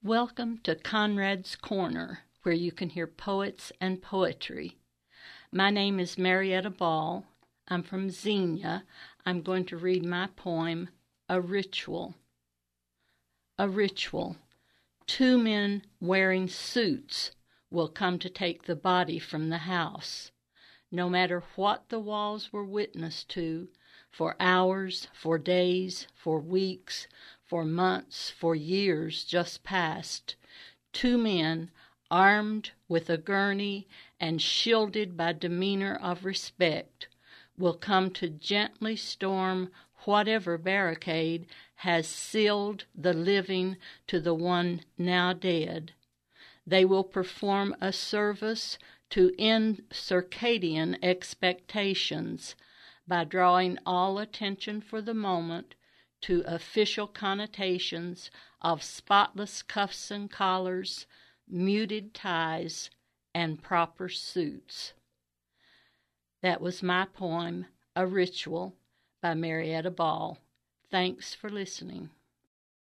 Welcome to Conrad's Corner, where you can hear poets and poetry. My name is Marietta Ball. I'm from Xenia. I'm going to read my poem, A Ritual. A ritual. 2 men wearing suits will come to take the body from the house. No matter what the walls were witness to, for hours, for days, for weeks, for months, for years just past, 2 men, armed with a gurney and shielded by demeanor of respect, will come to gently storm whatever barricade has sealed the living to the one now dead. They will perform a service to end circadian expectations by drawing all attention for the moment to official connotations of spotless cuffs and collars, muted ties, and proper suits. That was my poem, A Ritual, by Marietta Ball. Thanks for listening.